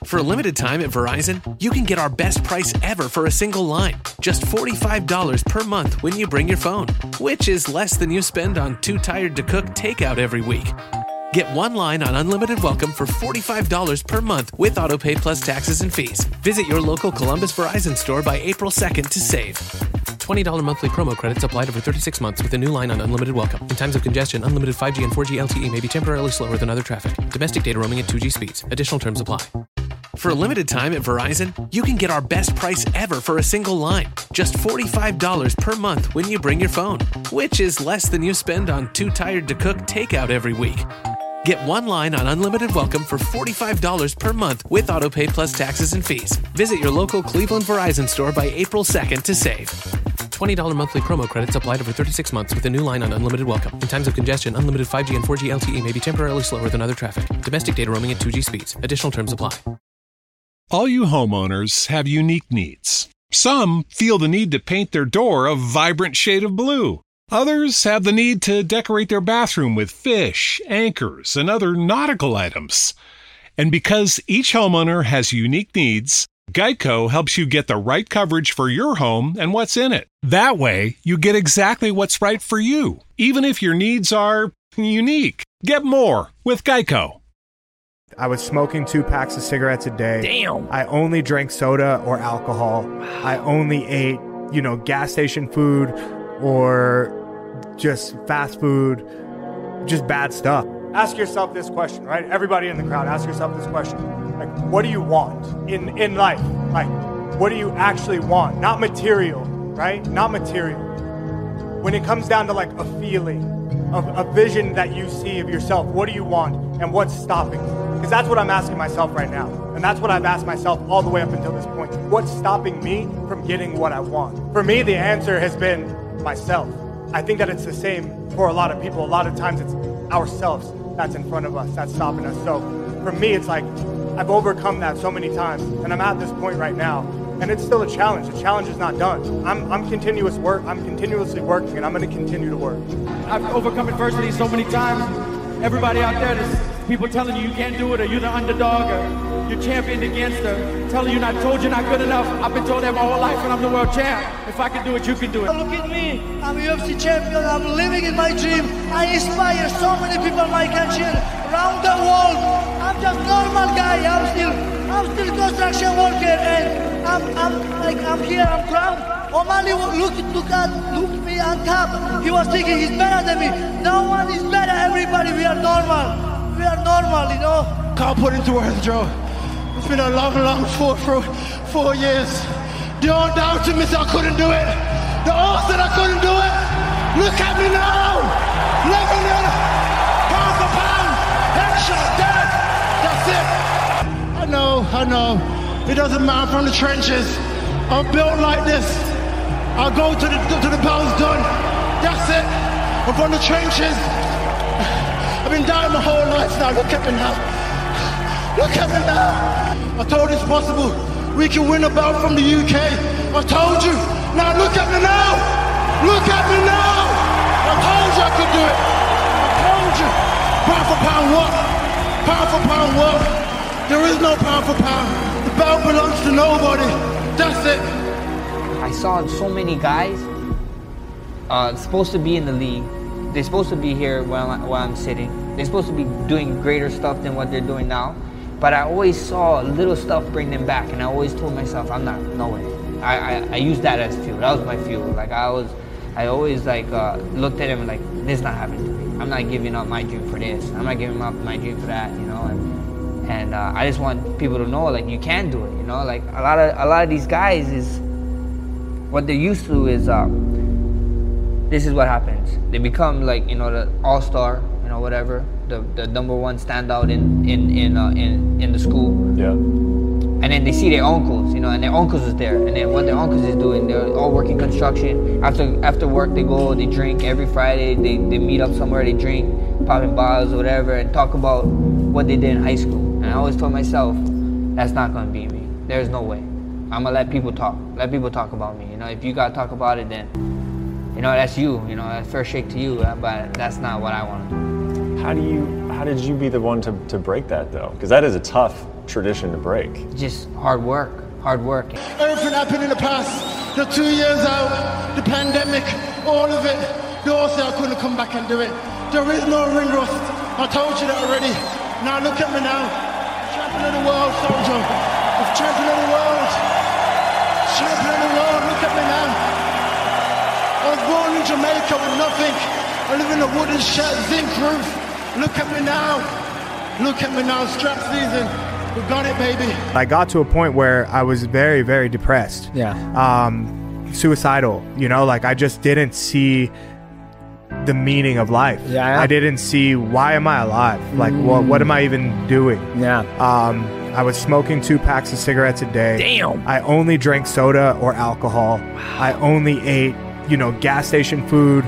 For a limited time at Verizon, you can get our best price ever for a single line. Just $45 per month when you bring your phone, which is less than you spend on Too Tired to Cook takeout every week. Get one line on Unlimited Welcome for $45 per month with AutoPay plus taxes and fees. Visit your local Columbus Verizon store by April 2nd to save. $20 monthly promo credits applied over 36 months with a new line on Unlimited Welcome. In times of congestion, unlimited 5G and 4G LTE may be temporarily slower than other traffic. Domestic data roaming at 2G speeds. Additional terms apply. For a limited time at Verizon, you can get our best price ever for a single line. Just $45 per month when you bring your phone, which is less than you spend on Too Tired to Cook takeout every week. Get one line on Unlimited Welcome for $45 per month with AutoPay plus taxes and fees. Visit your local Cleveland Verizon store by April 2nd to save. $20 monthly promo credits applied over 36 months with a new line on Unlimited Welcome. In times of congestion, unlimited 5G and 4G LTE may be temporarily slower than other traffic. Domestic data roaming at 2G speeds. Additional terms apply. All you homeowners have unique needs. Some feel the need to paint their door a vibrant shade of blue. Others have the need to decorate their bathroom with fish, anchors, and other nautical items. And because each homeowner has unique needs, Geico helps you get the right coverage for your home and what's in it. That way, you get exactly what's right for you, even if your needs are unique. Get more with Geico. I was smoking 2 packs of cigarettes a day. Damn. I only drank soda or alcohol. I only ate, gas station food or just fast food, just bad stuff. Ask yourself this question, right? Everybody in the crowd, ask yourself this question. Like, what do you want in life? Like, what do you actually want? Not material, right? Not material. When it comes down to like a feeling, of a vision that you see of yourself, what do you want and what's stopping you? Because that's what I'm asking myself right now. And that's what I've asked myself all the way up until this point. What's stopping me from getting what I want? For me, the answer has been myself. I think that it's the same for a lot of people. A lot of times it's ourselves that's in front of us, that's stopping us. So for me, it's like I've overcome that so many times, and I'm at this point right now, and it's still a challenge. The challenge is not done. I'm continuous work. I'm continuously working, and I'm going to continue to work. I've overcome adversity so many times. Everybody out there, there's people telling you can't do it, or you're the underdog, or you're championed against, or telling you told you're not good enough. I've been told that my whole life, and I'm the world champ. If I can do it, you can do it. Look at me. I'm a UFC champion. I'm living in my dream. I inspire so many people in my country around the world. I'm just normal guy. I'm still construction worker, and I'm here. I'm proud. O'Malley look me on top. He was thinking he's better than me. No one is better. Everybody, we are normal. We are normal, Can't put into words, Joe. It's been a long 4 years. Don't doubt me, I couldn't do it. The odds that I couldn't do it. Look at me now. Living in pound for pound. Headshot, dead. That's it. I know. It doesn't matter, I'm from the trenches. I'm built like this. I'll go to the bell's done. That's it. I'm from the trenches. I've been dying my whole life now. Look at me now. Look at me now. I told you it's possible. We can win a belt from the UK. I told you. Now look at me now. Look at me now. I told you I could do it. I told you. Pound for pound what? Pound for pound what? There is no pound for pound. The belt belongs to nobody. That's it. I saw so many guys supposed to be in the league. They're supposed to be here while I'm sitting. They're supposed to be doing greater stuff than what they're doing now. But I always saw little stuff bring them back, and I always told myself, no way. I used that as fuel. That was my fuel. Like I always looked at him like, this is not happening to me. I'm not giving up my dream for this. I'm not giving up my dream for that, And I just want people to know, like, you can do it, Like a lot of these guys is what they're used to is this is what happens. They become like the all-star, whatever, the number one standout in the school. Yeah. And then they see their uncles, and their uncles is there, and then what their uncles is doing, they're all working construction. After work, they go, they drink every Friday. They meet up somewhere, they drink, popping bottles or whatever, and talk about what they did in high school. And I always told myself, that's not gonna be me. There's no way. I'm gonna let people talk. Let people talk about me. If you gotta talk about it, then that's you. That's fair shake to you. But that's not what I want to do. How did you be the one to break that though? Because that is a tough tradition to break? Just hard work. Everything happened in the past, the 2 years out, the pandemic, all of it. They all say I couldn't come back and do it. There is no ring rust. I told you that already. Now look at me now. Champion of the world, soldier. Champion of the world. Champion of the world, look at me now. I was born in Jamaica with nothing. I live in a wooden shed, zinc roof. Look at me now. Look at me now, strap season. We got it, baby. I got to a point where I was very, very depressed. Yeah. Suicidal, you know, like I just didn't see the meaning of life. Yeah. I didn't see, why am I alive? Like, what am I even doing? Yeah. I was smoking 2 packs of cigarettes a day. Damn. I only drank soda or alcohol. Wow. I only ate, you know, gas station food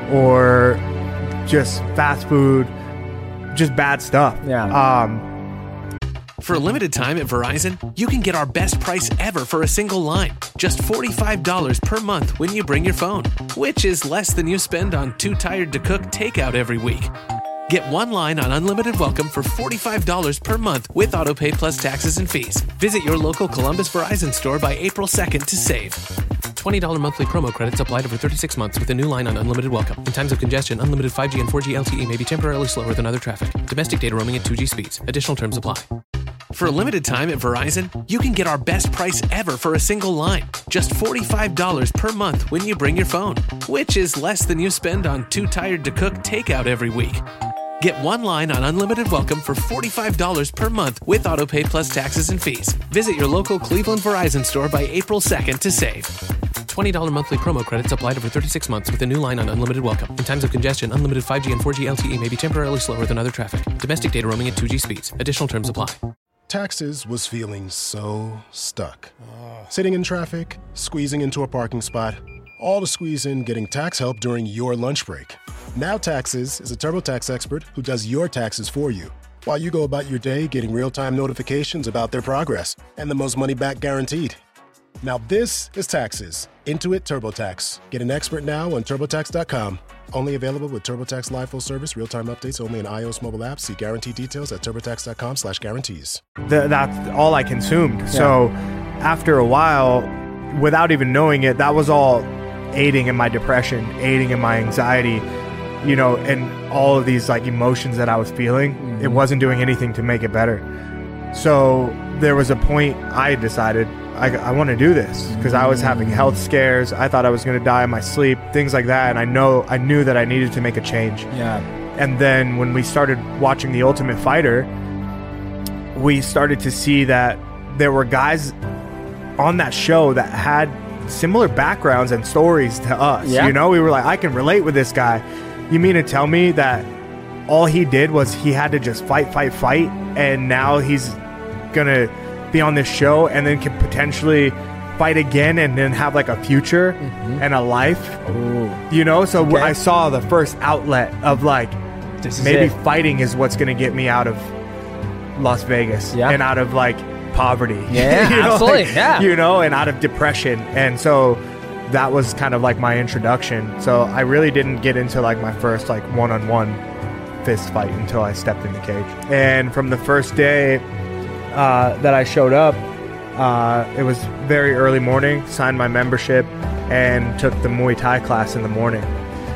or just fast food, just bad stuff. Yeah. For a limited time at Verizon, you can get our best price ever for a single line. Just $45 per month when you bring your phone, which is less than you spend on Too Tired to Cook takeout every week. Get 1 line on unlimited welcome for $45 per month with AutoPay plus taxes and fees. Visit your local Columbus Verizon store by April 2nd to save. $20 monthly promo credits applied over 36 months with a new line on unlimited welcome. In times of congestion, unlimited 5G and 4G LTE may be temporarily slower than other traffic. Domestic data roaming at 2G speeds. Additional terms apply. For a limited time at Verizon, you can get our best price ever for a single line. Just $45 per month when you bring your phone, which is less than you spend on Too Tired to Cook takeout every week. Get 1 line on unlimited welcome for $45 per month with AutoPay plus taxes and fees. Visit your local Cleveland Verizon store by April 2nd to save. $20 monthly promo credits applied over 36 months with a new line on unlimited welcome. In times of congestion, unlimited 5G and 4G LTE may be temporarily slower than other traffic. Domestic data roaming at 2G speeds. Additional terms apply. Taxes was feeling so stuck. Sitting in traffic, squeezing into a parking spot, all to squeeze in getting tax help during your lunch break. Now Taxes is a TurboTax expert who does your taxes for you, while you go about your day getting real-time notifications about their progress and the most money back guaranteed. Now this is Taxes. Intuit TurboTax. Get an expert now on TurboTax.com. Only available with TurboTax Live Full Service, real-time updates only in iOS mobile apps. See guarantee details at TurboTax.com/guarantees. That's all I consumed. Yeah. So after a while, without even knowing it, that was all aiding in my depression, aiding in my anxiety, you know, and all of these like emotions that I was feeling. It wasn't doing anything to make it better. So there was a point I decided I want to do this because I was having health scares. I thought I was going to die in my sleep, things like that. And I knew that I needed to make a change. Yeah. And then when we started watching The Ultimate Fighter, we started to see that there were guys on that show that had similar backgrounds and stories to us. Yeah. You know, we were like, I can relate with this guy. You mean to tell me that all he did was he had to just fight, and now he's going to be on this show and then can potentially fight again and then have like a future and a life? Ooh. You know, so Okay. I saw the first outlet of like, maybe fighting is what's going to get me out of Las Vegas and out of like poverty. Yeah, you know, absolutely. like, yeah. You know, and out of depression. And so that was kind of like my introduction. So I really didn't get into like my first like one-on-one fist fight until I stepped in the cage. And from the first day that I showed up, it was very early morning, signed my membership and took the Muay Thai class in the morning.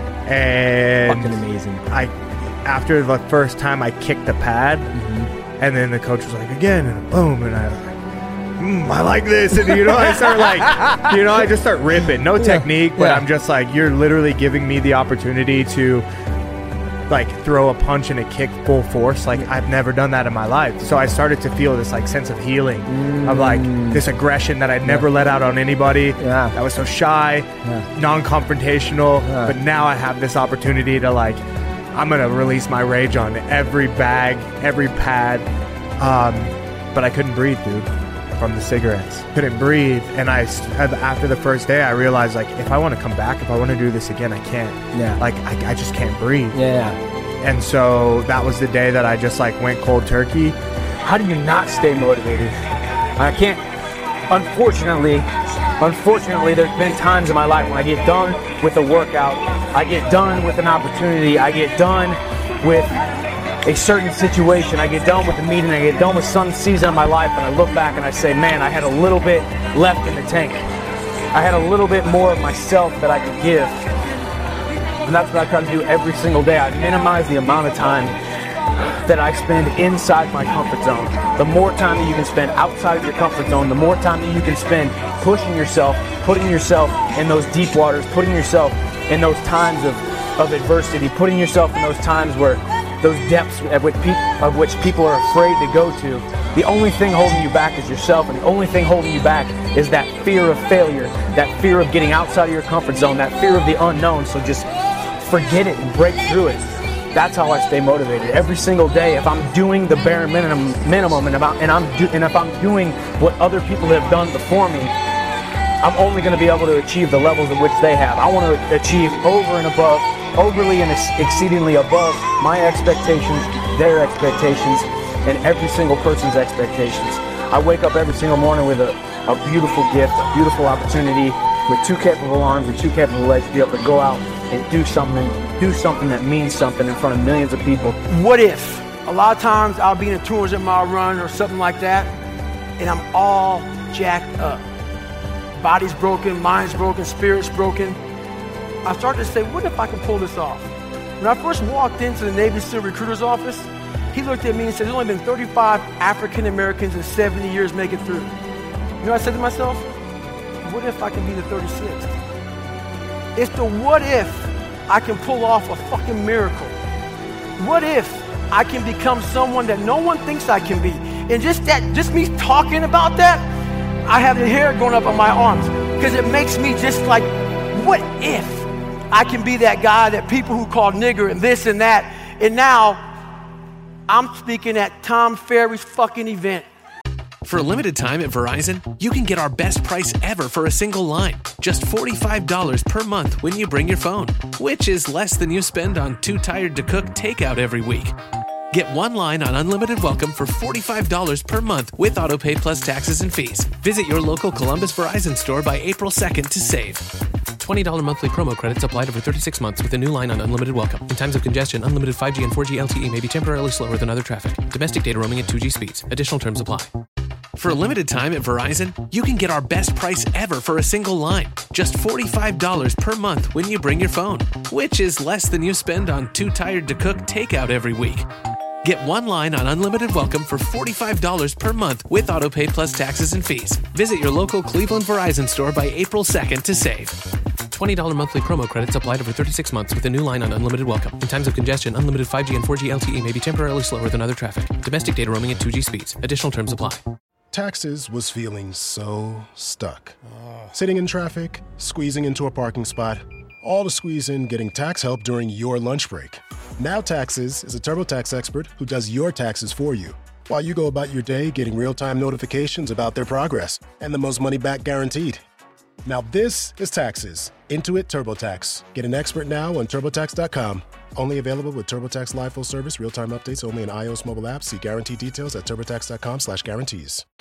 And Fucking amazing. After the first time I kicked the pad, and then the coach was like, again, and boom, and I was like, I like this, and you know, I start like, you know, I just start ripping, no technique, but I'm just like, you're literally giving me the opportunity to like throw a punch and a kick full force. Like I've never done that in my life. So I started to feel this like sense of healing, of like this aggression that I'd never let out on anybody. I was so shy, non-confrontational, but now I have this opportunity to like, I'm going to release my rage on every bag, every pad. But I couldn't breathe, dude, from the cigarettes. Couldn't breathe. And after the first day, I realized like, if I want to come back, if I want to do this again, I can't. Like I just can't breathe. And so that was the day that I just like went cold turkey. How do you not stay motivated? I can't. Unfortunately, there's been times in my life when I get done with a workout, I get done with an opportunity, I get done with a certain situation. I get done with the meeting, I get done with some season of my life, and I look back and I say, man, I had a little bit left in the tank. I had a little bit more of myself that I could give. And that's what I try to do every single day. I minimize the amount of time that I spend inside my comfort zone. The more time that you can spend outside of your comfort zone, the more time that you can spend pushing yourself, putting yourself in those deep waters, putting yourself in those times of adversity, putting yourself in those times where those depths of which people are afraid to go to. The only thing holding you back is yourself, and the only thing holding you back is that fear of failure, that fear of getting outside of your comfort zone, that fear of the unknown. So just forget it and break through it. That's how I stay motivated every single day. If I'm doing the bare minimum, and if I'm doing what other people have done before me, I'm only going to be able to achieve the levels of which they have. I want to achieve over and above, overly and exceedingly above my expectations, their expectations, and every single person's expectations. I wake up every single morning with a beautiful gift, a beautiful opportunity, with two capable arms and two capable legs to be able to go out and do something that means something in front of millions of people. What if? A lot of times I'll be in a 200-mile run or something like that, and I'm all jacked up. Body's broken, mind's broken, spirit's broken. I started to say, what if I can pull this off? When I first walked into the Navy SEAL recruiter's office, he looked at me and said, there's only been 35 African Americans in 70 years make it through. You know what I said to myself? What if I can be the 36th? It's the what if I can pull off a fucking miracle. What if I can become someone that no one thinks I can be? And just me talking about that, I have the hair going up on my arms because it makes me just like, what if I can be that guy that people who call nigger and this and that, and now I'm speaking at Tom Ferry's fucking event. For a limited time at Verizon, you can get our best price ever for a single line. Just $45 per month when you bring your phone, which is less than you spend on Too Tired to Cook takeout every week. Get one line on Unlimited Welcome for $45 per month with AutoPay plus taxes and fees. Visit your local Columbus Verizon store by April 2nd to save. $20 monthly promo credits applied over 36 months with a new line on Unlimited Welcome. In times of congestion, unlimited 5G and 4G LTE may be temporarily slower than other traffic. Domestic data roaming at 2G speeds. Additional terms apply. For a limited time at Verizon, you can get our best price ever for a single line. Just $45 per month when you bring your phone, which is less than you spend on Too Tired to Cook takeout every week. Get one line on Unlimited Welcome for $45 per month with AutoPay plus taxes and fees. Visit your local Cleveland Verizon store by April 2nd to save. $20 monthly promo credits applied over 36 months with a new line on Unlimited Welcome. In times of congestion, unlimited 5G and 4G LTE may be temporarily slower than other traffic. Domestic data roaming at 2G speeds. Additional terms apply. Taxes was feeling so stuck. Sitting in traffic, squeezing into a parking spot, all to squeeze in getting tax help during your lunch break. Now Taxes is a TurboTax expert who does your taxes for you, while you go about your day getting real-time notifications about their progress and the most money back guaranteed. Now this is Taxes. Intuit TurboTax. Get an expert now on TurboTax.com. Only available with TurboTax Live Full Service, real-time updates only in iOS mobile apps. See guarantee details at TurboTax.com/guarantees.